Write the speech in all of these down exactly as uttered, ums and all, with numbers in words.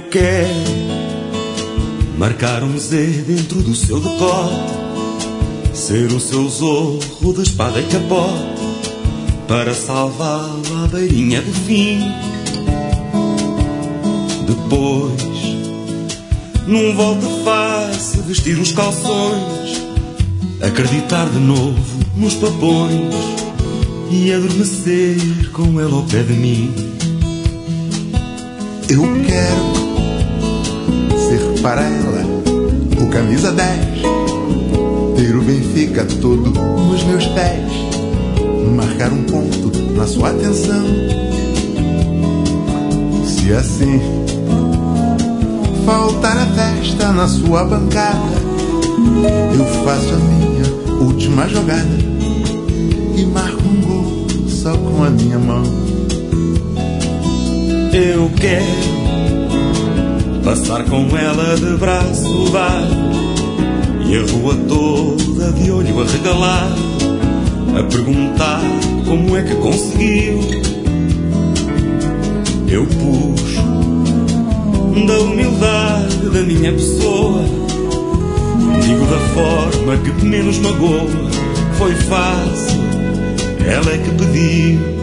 quero marcar um Z dentro do seu decote, ser o seu zorro de espada e capote, para salvá-lo à beirinha do fim. Depois, num volte-face, vestir uns calções, acreditar de novo nos papões e adormecer com ela ao pé de mim. Eu quero ser para ela o camisa dez, ter o Benfica todo nos meus pés, marcar um ponto na sua atenção. Se assim faltar a festa na sua bancada, eu faço a minha última jogada e marco um gol só com a minha mão. Eu quero passar com ela de braço dado e a rua toda de olho arregalado, a perguntar como é que conseguiu. Eu puxo da humildade da minha pessoa, digo da forma que menos magoa. Foi fácil, ela é que pediu.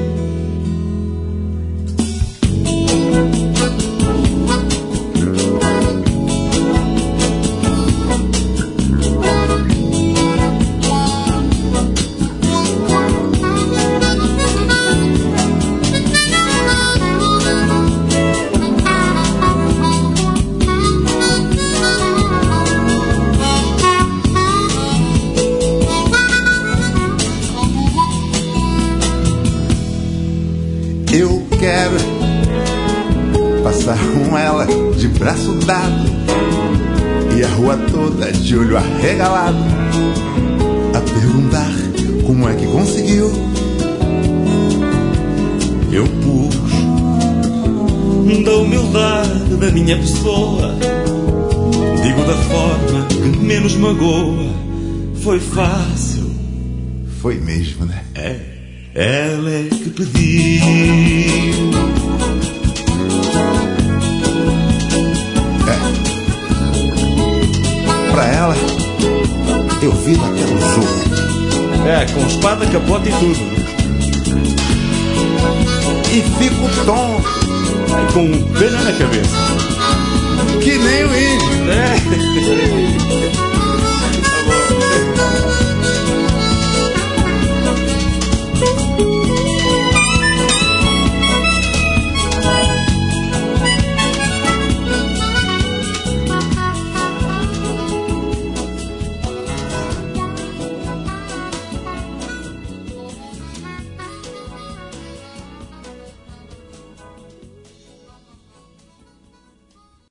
Eu quero passar com ela de braço dado e a rua toda de olho arregalado, a perguntar como é que conseguiu. Eu puxo da humildade da minha pessoa, digo da forma que menos magoa. Foi fácil. Foi mesmo, né? É. Ela é que pediu. É. Pra ela, eu vi naquele jogo. É, com espada, capote e tudo. E fico tonto. E com pena na cabeça. Que nem o índio. É.